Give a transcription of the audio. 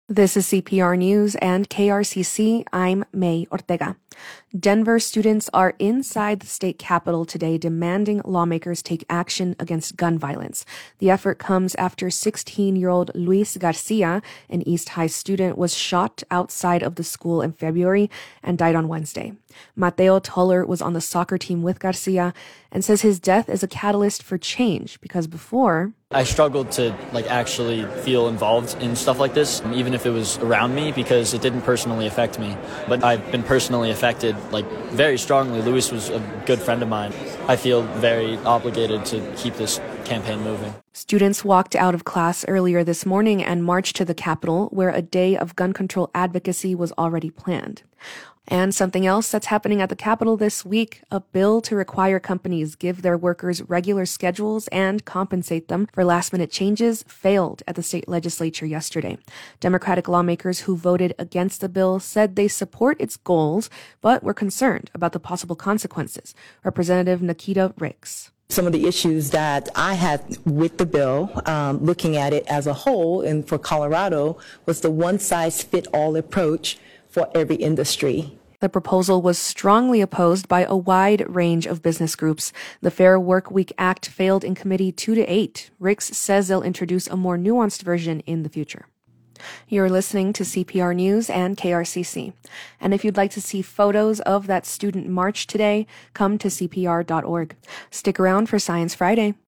This is CPR News and KRCC. I'm May Ortega. Denver students are inside the state capitol today demanding lawmakers take action against gun violence. The effort comes after 16-year-old Luis Garcia, an East High student, was shot outside of the school in February and died on Wednesday. Mateo Tuller was on the soccer team with Garcia and says his death is a catalyst for change because before, I struggled to actually feel involved in stuff like this, even if it was around me, because it didn't personally affect me. But I've been personally affected very strongly. Luis was a good friend of mine. I feel very obligated to keep this campaign moving. Students walked out of class earlier this morning and marched to the Capitol, where a day of gun control advocacy was already planned. And something else that's happening at the Capitol this week, a bill to require companies give their workers regular schedules and compensate them for last-minute changes failed at the state legislature yesterday. Democratic lawmakers who voted against the bill said they support its goals, but were concerned about the possible consequences. Representative Nikita Ricks. Some of the issues that I had with the bill, looking at it as a whole and for Colorado, was the one-size-fit-all approach for every industry. The proposal was strongly opposed by a wide range of business groups. The Fair Workweek Act failed in committee 2-8. Ricks says they'll introduce a more nuanced version in the future. You're listening to CPR News and KRCC. And if you'd like to see photos of that student march today, come to CPR.org. Stick around for Science Friday.